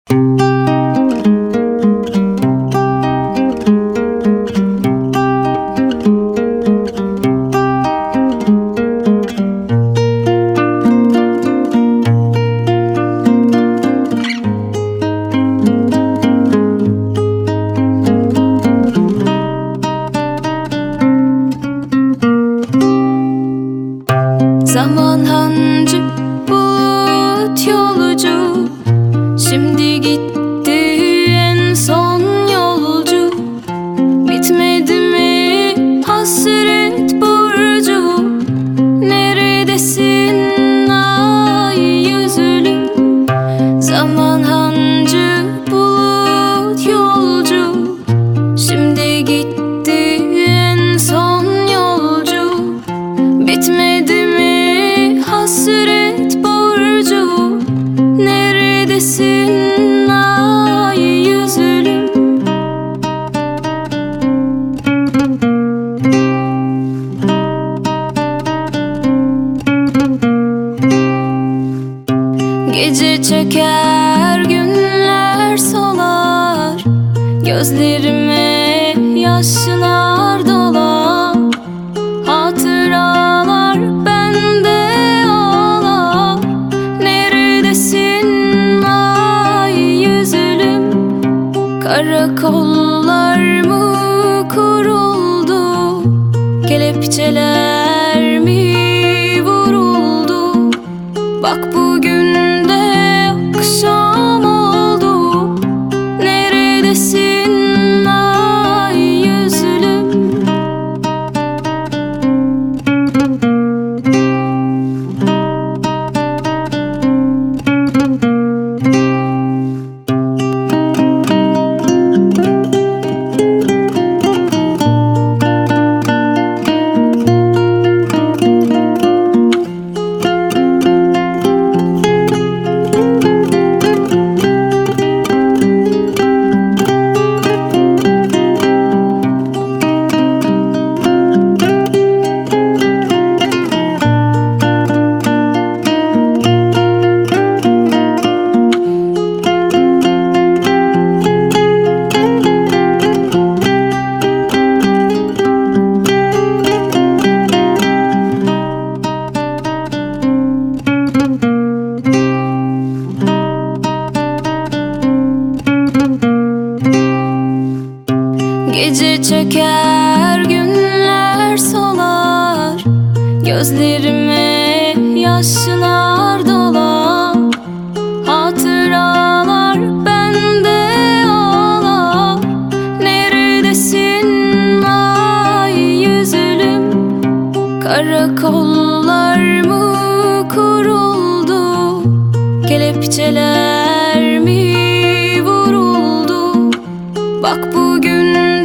Zaman hancı, bulut yolcu, şimdi gitti en son yolcu. Bitmedi mi hasret borcu? Neredesin ay yüzlüm? Zaman hancı, bulut yolcu, şimdi gitti en son yolcu. Bitmedi mi hasret borcu? Neredesin ay yüzlüm? Gece çöker, günler solar, gözlerime yaşlar dolar. Hatıralar bende ağlar. Neredesin ay yüzlüm? Karakollar mı kuruldu? Kelepçeler mi vuruldu? Bak bugün de akşam oldu. Neredesin ay yüzlüm? Gece çöker, günler solar, gözlerime yaşlar dolar. Hatıralar bende ağlar. Neredesin ay yüzlüm? Karakollar mı kuruldu? Kelepçeler mi vuruldu? Bak bugün